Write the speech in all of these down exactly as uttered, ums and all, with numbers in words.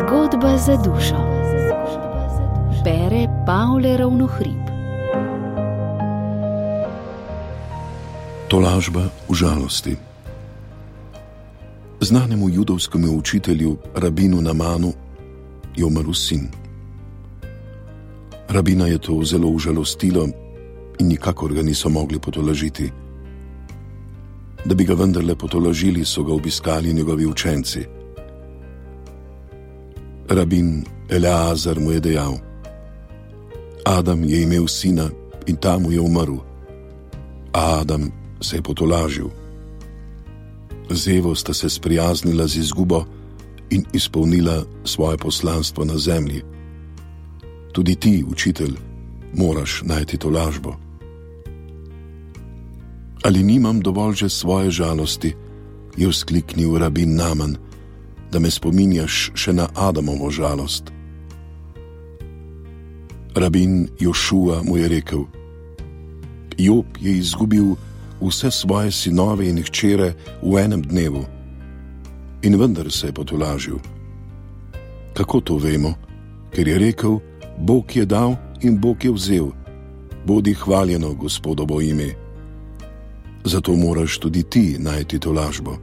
Zgodba za dušo. Bere Pavle Ravnohrib. Tolažba v žalosti. Znanemu judovskemu učitelju rabinu Namanu je umrl sin. Rabina je to zelo užalostilo in nikakor ga niso mogli potolažiti. Da bi ga vendarle potolažili, so ga obiskali njegovi učenci. Rabin Eleazar mu je dejal: Adam je imel sina in ta mu je umrl, a Adam se je potolažil. Z Evo sta se sprijaznila z izgubo in izpolnila svoje poslanstvo na zemlji. Tudi ti, učitelj, moraš najti tolažbo. Ali nimam dovolj že svoje žalosti, je vzkliknil rabin Naman, da me spominjaš še na Adamovo žalost. Rabin Jošua mu je rekel: Job je izgubil vse svoje sinove in hčere v enem dnevu in vendar se je potolažil. Kako to vemo? Ker je rekel: Bog je dal in Bog je vzel. Bodi hvaljeno Gospodovo ime. Zato moraš tudi ti najti tolažbo.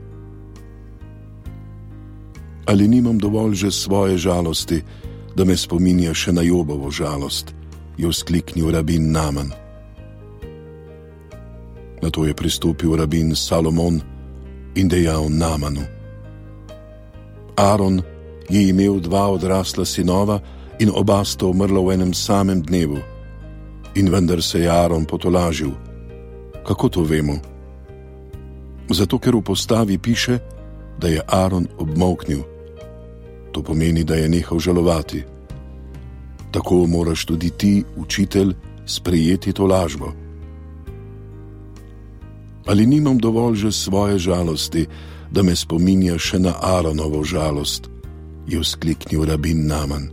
Ali nimam dovolj že svoje žalosti, da me spominja še na Jobovo žalost, je vzkliknil rabin Naman. Nato je pristopil rabin Salomon in dejal Namanu: Aron je imel dva odrasla sinova in oba sta umrla v enem samem dnevu. In vendar se je Aron potolažil. Kako to vemo? Zato, ker v postavi piše, da je Aron obmolknil. To pomeni, da je nehal žalovati. Tako moraš tudi ti, učitelj, sprejeti tolažbo. Ali nimam dovolj že svoje žalosti, da me spominja še na Aronovo žalost, je vzkliknil rabin Naman.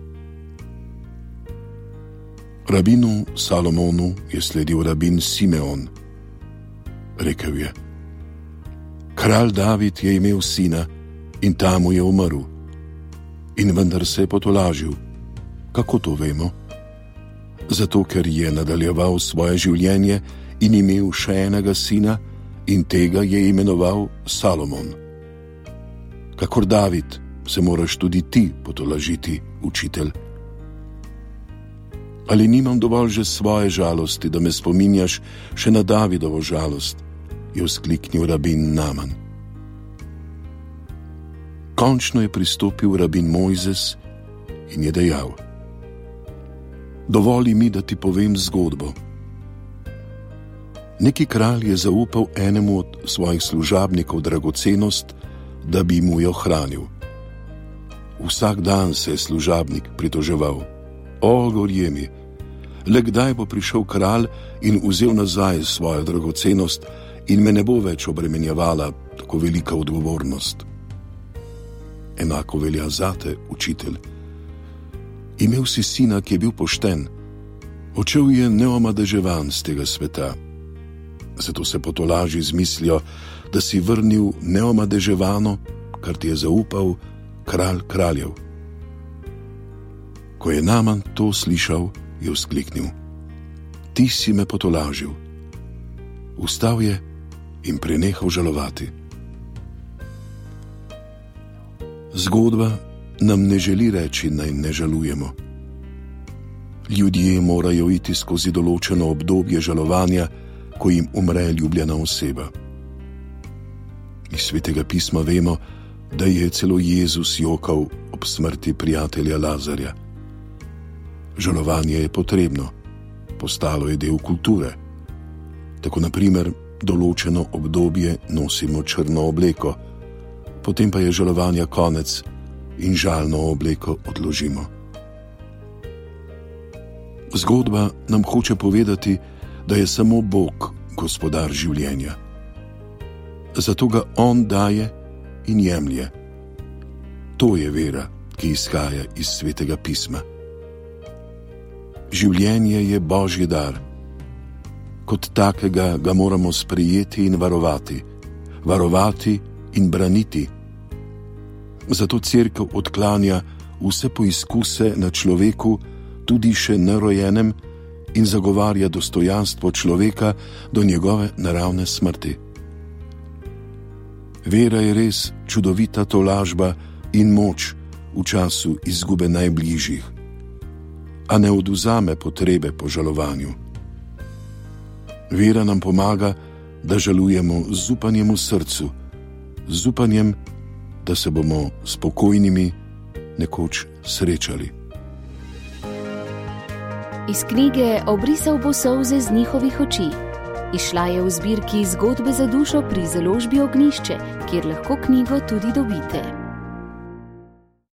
Rabinu Salomonu je sledil rabin Simeon. Rekel je: Kralj David je imel sina in ta mu je umrl. In vendar se je potolažil. Kako to vemo? Zato, ker je nadaljeval svoje življenje in imel še enega sina in tega je imenoval Salomon. Kakor David se moraš tudi ti potolažiti, učitelj. Ali nimam dovolj že svoje žalosti, da me spominjaš še na Davidovo žalost, je vzkliknil rabin Naman. Končno je pristopil rabin Mojzes in je dejal: Dovoli mi, da ti povem zgodbo. Neki kralj je zaupal enemu od svojih služabnikov dragocenost, da bi mu jo hranil. Vsak dan se je služabnik pritoževal: O, gorje mi, le kdaj bo prišel kralj in vzel nazaj svojo dragocenost in me ne bo več obremenjevala tako velika odgovornost. Enako velja zate, učitelj. Imel si sina, ki je bil pošten. Odšel je neomadeževan z tega sveta. Zato se potolaži z mislijo, da si vrnil neomadeževano, kar ti je zaupal kralj kraljev. Ko je Naman to slišal, je vzkliknil: Ti si me potolažil. Vstal je in prenehal žalovati. Zgodba nam ne želi reči, naj ne žalujemo. Ljudje morajo iti skozi določeno obdobje žalovanja, ko jim umre ljubljena oseba. Iz Svetega pisma vemo, da je celo Jezus jokal ob smrti prijatelja Lazarja. Žalovanje je potrebno, postalo je del kulture. Tako na primer določeno obdobje nosimo črno obleko, potem pa je žalovanja konec in žalno obleko odložimo. Zgodba nam hoče povedati, da je samo Bog gospodar življenja. Zato ga On daje in jemlje. To je vera, ki izhaja iz Svetega pisma. Življenje je Božji dar. Kot takega ga moramo sprejeti in varovati, varovati in braniti. Zato cerkev odklanja vse poizkuse na človeku, tudi še nerojenem, in zagovarja dostojanstvo človeka do njegove naravne smrti. Vera je res čudovita tolažba in moč v času izgube najbližjih, a ne odvzame potrebe po žalovanju. Vera nam pomaga, da žalujemo z upanjem v srcu, z upanjem, da se bomo spokojnimi nekoč srečali. Iz knjige Obrisal bo solze z njihovih oči. Izšla je v zbirki Zgodbe za dušo pri založbi Ognjišče, kjer lahko knjigo tudi dobite.